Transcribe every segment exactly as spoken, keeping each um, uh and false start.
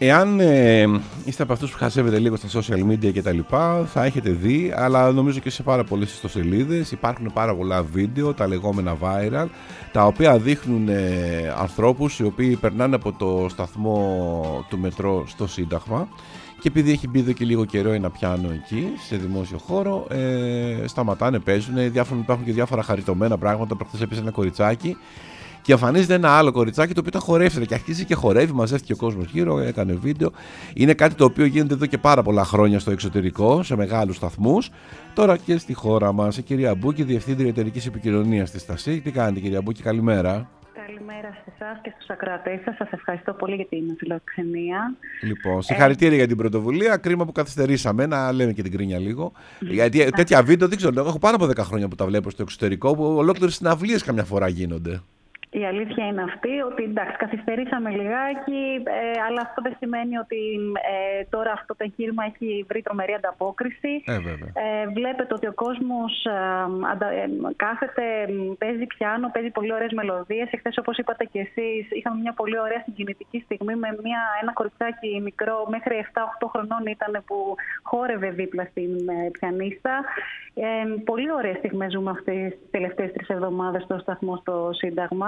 Εάν ε, είστε από αυτούς που χασεύετε λίγο στα social media και τα λοιπά, θα έχετε δει, αλλά νομίζω και σε πάρα πολλές ιστοσελίδες υπάρχουν πάρα πολλά βίντεο, τα λεγόμενα viral, τα οποία δείχνουν ε, ανθρώπους οι οποίοι περνάνε από το σταθμό του μετρό στο Σύνταγμα και επειδή έχει μπει εδώ και λίγο καιρό ένα πιάνο εκεί, σε δημόσιο χώρο, ε, σταματάνε, παίζουν, υπάρχουν και διάφορα χαριτωμένα πράγματα. Προχθές έπαιζε ένα κοριτσάκι και εμφανίζεται ένα άλλο κοριτσάκι το οποίο τα χορεύει και αρχίζει και χορεύει, μαζεύτηκε ο κόσμος γύρω, έκανε βίντεο. Είναι κάτι το οποίο γίνεται εδώ και πάρα πολλά χρόνια στο εξωτερικό, σε μεγάλους σταθμούς. Τώρα και στη χώρα μας. Η κυρία Μπούκη, Διευθύντρια Εταιρικής Επικοινωνίας της ΣΤΑΣΥ. Τι κάνετε, κυρία Μπούκη, καλημέρα. Καλημέρα σε εσάς και στους ακροατές σας. Σας ευχαριστώ πολύ για την φιλοξενία. Λοιπόν, συγχαρητήρια ε... για την πρωτοβουλία. Κρίμα που καθυστερήσαμε, να λέμε και την κρίνια λίγο. Γιατί τέτοια βίντεο δεν ξέρω. Έχω πάνω από δέκα χρόνια που τα βλέπω στο εξωτερικό, που ολόκληρες συναυλίες καμιά φορά γίνονται. Η αλήθεια είναι αυτή ότι εντάξει, καθυστερήσαμε λιγάκι, ε, αλλά αυτό δεν σημαίνει ότι ε, τώρα αυτό το εγχείρημα έχει βρει τρομερή ανταπόκριση. Ε, ε, βλέπετε ότι ο κόσμος ε, αντα, ε, κάθεται, παίζει πιάνο, παίζει πολύ ωραίες μελωδίες. Εχθές, όπως είπατε και εσείς, είχαμε μια πολύ ωραία συγκινητική στιγμή με μια, ένα κοριτσάκι μικρό, μέχρι επτά οκτώ χρονών ήταν, που χόρευε δίπλα στην ε, πιανίστα. Ε, πολύ ωραίες στιγμές ζούμε αυτές τις τελευταίες τρεις εβδομάδες στο σταθμό στο Σύνταγμα.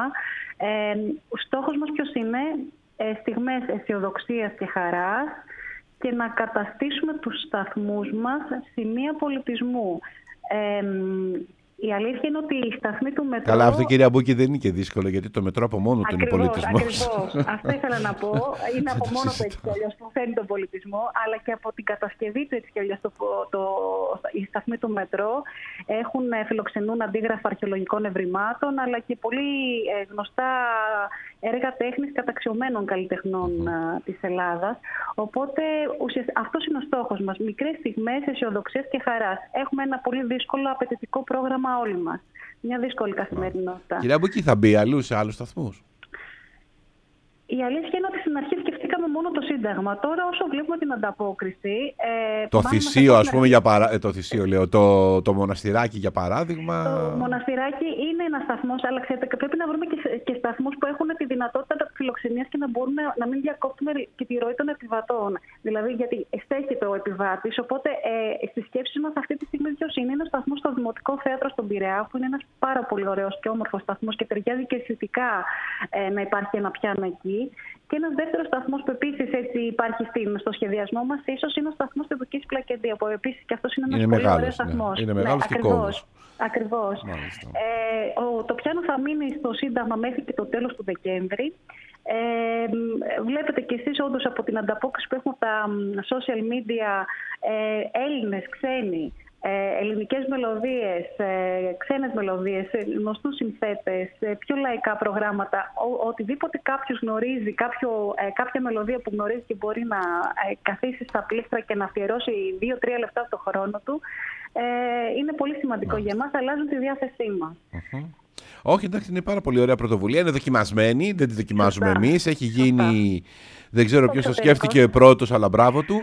Ε, ο στόχος μας ποιος είναι? Ε, στιγμές αισιοδοξίας και χαράς και να καταστήσουμε τους σταθμούς μας σημεία πολιτισμού. Ε, η αλήθεια είναι ότι η σταθμή του μετρό... Καλά, αυτό, κυρία Μπούκη, δεν είναι και δύσκολο, γιατί το μετρό από μόνο του είναι πολιτισμός. Ακριβώς, αυτό ήθελα να πω. Είναι από μόνο του έτσι κι αλλιώς που φέρνει τον πολιτισμό, αλλά και από την κατασκευή του έτσι κι αλλιώς. Το, το, οι σταθμοί του μετρό έχουν, φιλοξενούν αντίγραφα αρχαιολογικών ευρημάτων, αλλά και πολύ γνωστά έργα τέχνης καταξιωμένων καλλιτεχνών mm. της Ελλάδας. Οπότε αυτός είναι ο στόχος μας. Μικρές στιγμές αισιοδοξίας και χαράς. Έχουμε ένα πολύ δύσκολο, απαιτητικό πρόγραμμα όλοι μας. Μια δύσκολη καθημερινότητα. Κυρία Μπούκη, θα μπει αλλού σε άλλους σταθμούς? Η αλήθεια είναι ότι στην αρχή σκεφτήκαμε μόνο το Σύνταγμα. Τώρα, όσο βλέπουμε την ανταπόκριση. Ε, το θυσίο, ας πούμε, για παρά... ε, το θυσίο, λέω, το, το μοναστηράκι, για παράδειγμα. Το μοναστηράκι είναι ένα σταθμός, αλλά ξέρετε, πρέπει να βρούμε και, και σταθμούς που έχουν τη δυνατότητα φιλοξενίας και να μπορούν να, να μην διακόπτουμε και τη ροή των επιβατών. Δηλαδή, γιατί στέκεται ο επιβάτης. Οπότε, ε, στις σκέψεις μας αυτή τη στιγμή ποιος είναι? Είναι ο σταθμός στο Δημοτικό Θέατρο στον Πειραιά, που είναι ένας πάρα πολύ ωραίος και όμορφος σταθμός και ταιριάζει και αισθητικά ε, να υπάρχει ένα πιάνο εκεί. Και ένας δεύτερος σταθμός που επίσης έτσι υπάρχει στην, στο σχεδιασμό μας, ίσως είναι ο σταθμός του Δουκής Πλακεντία, που επίσης και αυτός είναι ένας είναι πολύ μεγάλος, ωραίος σταθμός. Ναι. Είναι μεγάλος ναι, και κόμβος. Ακριβώς. Ε, ο, το πιάνο θα μείνει στο Σύνταγμα μέχρι και το τέλος του Δεκέμβρη. Ε, βλέπετε και εσείς όντως από την ανταπόκριση που έχουμε από τα social media, ε, Έλληνες, ξένοι, Ε, ελληνικές μελωδίες, ε, ξένες μελωδίες, ε, γνωστούς συνθέτες, ε, πιο λαϊκά προγράμματα, ο, οτιδήποτε κάποιος γνωρίζει, κάποιο, ε, κάποια μελωδία που γνωρίζει και μπορεί να ε, καθίσει στα πλήκτρα και να αφιερώσει δύο τρία λεπτά από το χρόνο του, ε, είναι πολύ σημαντικό για εμάς, αλλάζουν τη διάθεσή μας. Uh-huh. Όχι, εντάξει, είναι πάρα πολύ ωραία πρωτοβουλία, είναι δοκιμασμένη, δεν τη δοκιμάζουμε εμείς, έχει γίνει... Δεν ξέρω ποιος το σκέφτηκε πρώτος, αλλά μπράβο του.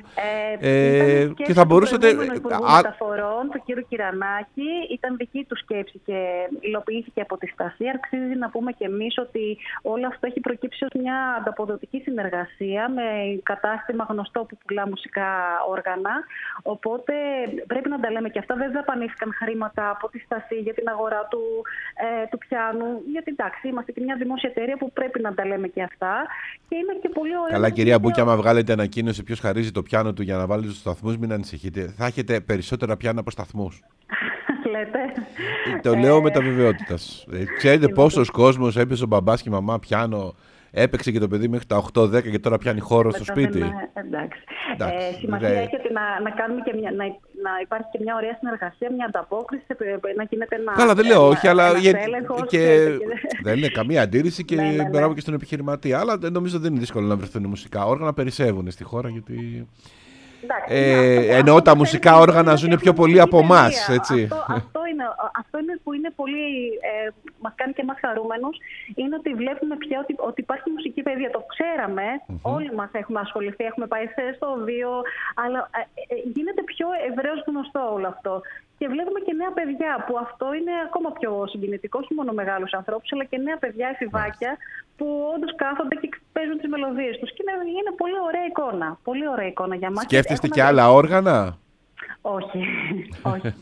Ε, ε, και θα μπορούσατε... Του Υπουργού Μεταφορών, του κ. Κυρανάκη, ήταν δική του σκέψη και υλοποιήθηκε από τη ΣΤΑΣΥ. Αξίζει να πούμε και εμείς ότι όλο αυτό έχει προκύψει ως μια ανταποδοτική συνεργασία με κατάστημα γνωστό που πουλά μουσικά όργανα. Οπότε πρέπει να τα λέμε και αυτά. Δεν δαπανήθηκαν χρήματα από τη ΣΤΑΣΥ για την αγορά του, ε, του πιάνου. Γιατί εντάξει, είμαστε και μια δημόσια εταιρεία που πρέπει να τα λέμε και αυτά. Και είναι και πολύ ωραία. Καλά, κυρία Μπούκη, άμα βγάλετε ανακοίνωση ποιος χαρίζει το πιάνο του για να βάλετε στους σταθμούς, μην ανησυχείτε. Θα έχετε περισσότερα πιάνα από σταθμούς. Λέτε. Το λέω με τα βεβαιότητας. Ξέρετε πόσος κόσμος έπαιζε ο μπαμπάς και η μαμά πιάνο, έπαιξε και το παιδί μέχρι τα οκτώ δέκα και τώρα πιάνει χώρο στο σπίτι. Εντάξει. Ε, σημασία έχει ότι να, να, κάνουμε και μια, να, να υπάρχει και μια ωραία συνεργασία, μια ανταπόκριση, να γίνεται ένα. Καλά, δεν λέω όχι, αλλά. Και... και... δεν είναι καμία αντίρρηση και ναι, ναι, ναι. μπράβο και στον επιχειρηματία. Αλλά νομίζω δεν είναι δύσκολο να βρεθούν μουσικά όργανα, περισσεύουν στη χώρα γιατί. Εντάξει, ε, αυτό, εννοώ αυτό τα μουσικά όργανα ζουν πιο πολύ από εμάς. Αυτό, αυτό, είναι, αυτό είναι που είναι πολύ, ε, μας κάνει και εμάς χαρούμενους, είναι ότι βλέπουμε πια ότι, ότι υπάρχει μουσική παιδεία. Το ξέραμε, mm-hmm. όλοι μας έχουμε ασχοληθεί, έχουμε πάει στο δύο, αλλά ε, ε, γίνεται πιο ευρέως γνωστό όλο αυτό. Και βλέπουμε και νέα παιδιά, που αυτό είναι ακόμα πιο συγκινητικό, όχι μόνο μεγάλους ανθρώπους, αλλά και νέα παιδιά, εφηβάκια, που όντως κάθονται και παίζουν τις μελωδίες τους. Και είναι, είναι πολύ ωραία εικόνα. Πολύ ωραία εικόνα για μας. Σκέφτεστε και άλλα όργανα? Όχι, όχι.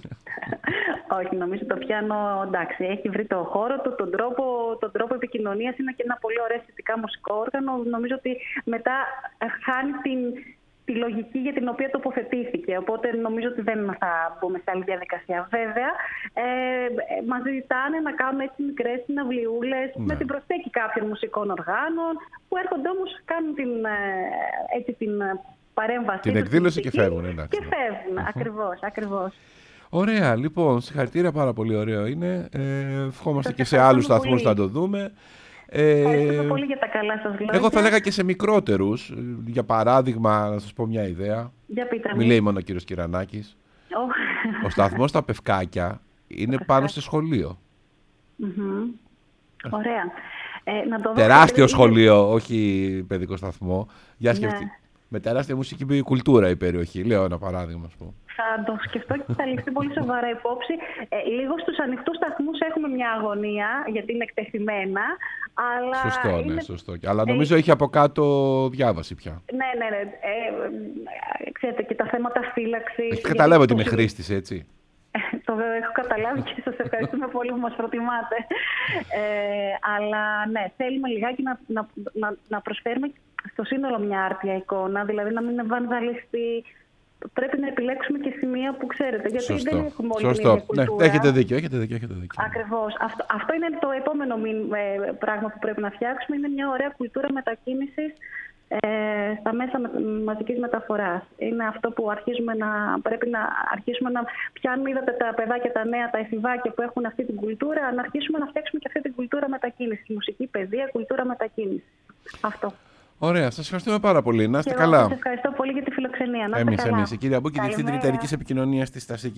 Όχι, νομίζω το πιάνο, εντάξει, έχει βρει το χώρο του, τον τρόπο, τον τρόπο επικοινωνίας, είναι και ένα πολύ ωραίο αισθητικά μουσικό όργανο. Νομίζω ότι μετά χάνει την, τη λογική για την οποία τοποθετήθηκε. Οπότε νομίζω ότι δεν θα μπούμε σε άλλη διαδικασία. Βέβαια, ε, μας ζητάνε να κάνουμε έτσι μικρές συναυλιούλες, ναι, με την προσθήκη κάποιων μουσικών οργάνων, που έρχονται όμως, κάνουν την, έτσι, την παρέμβαση. Την εκδήλωση και φεύγουν. Εντάξει. Και φεύγουν, uh-huh. ακριβώς, ακριβώς. Ωραία, λοιπόν, συγχαρητήρια, πάρα πολύ ωραίο είναι. Ε, ευχόμαστε και σε άλλους σταθμούς να το δούμε. Ε, Ευχαριστώ πολύ για τα καλά σας λόγια. Εγώ θα έλεγα και σε μικρότερους. Για παράδειγμα, να σας πω μια ιδέα. Για πείτε. Μη λέει μόνο ο κύριος Κυρανάκης. Oh. Ο σταθμός στα Πευκάκια είναι πάνω στο σχολείο. Mm-hmm. Ωραία. Ε, να το τεράστιο σχολείο, όχι παιδικό σταθμό. Για σκεφτεί. Ναι. Με τεράστια μουσική κουλτούρα η περιοχή. Λέω ένα παράδειγμα, ας πούμε. Θα το σκεφτώ και θα ληφθεί πολύ σοβαρά υπόψη. Ε, λίγο στους ανοιχτούς σταθμούς έχουμε μια αγωνία, γιατί είναι εκτεθειμένα. Αλλά σωστό, είναι... ναι, σωστό. Αλλά νομίζω έχει από κάτω διάβαση πια. Ναι, ναι, ναι. Ε, ξέρετε, και τα θέματα φύλαξης. Έχει καταλάβει ότι είμαι χρήστης, έτσι. Το έχω καταλάβει και σας ευχαριστούμε πολύ που μας προτιμάτε. Ε, αλλά ναι, θέλουμε λιγάκι να, να, να, να προσφέρουμε στο σύνολο μια άρτια εικόνα, δηλαδή να μην είναι βανδαλιστή. Πρέπει να επιλέξουμε και σημεία που ξέρετε, γιατί σωστό, δεν έχουμε όλη σωστό. την κουλτούρα. Ναι, έχετε δίκιο, έχετε δίκιο, έχετε δίκιο. Ακριβώς. Αυτό, αυτό είναι το επόμενο ε, πράγμα που πρέπει να φτιάξουμε, είναι μια ωραία κουλτούρα μετακίνησης ε, στα μέσα μαζικής μεταφοράς. Είναι αυτό που αρχίζουμε να, πρέπει να αρχίσουμε να πιάνουμε, είδατε τα παιδάκια, τα νέα, τα εφηβάκια που έχουν αυτή την κουλτούρα, να αρχίσουμε να φτιάξουμε και αυτή την κουλτούρα μετακίνησης. Μουσική, παιδεία, κουλτούρα μετακίνησης. Αυτό. Ωραία, σας ευχαριστούμε πάρα πολύ. Να είστε και καλά. Σας ευχαριστώ πολύ για τη φιλοξενία. Να είστε εμείς, καλά. εμείς. Η κυρία Μπούκη, Διευθύντρια Εταιρικής Επικοινωνίας της Στασίκη.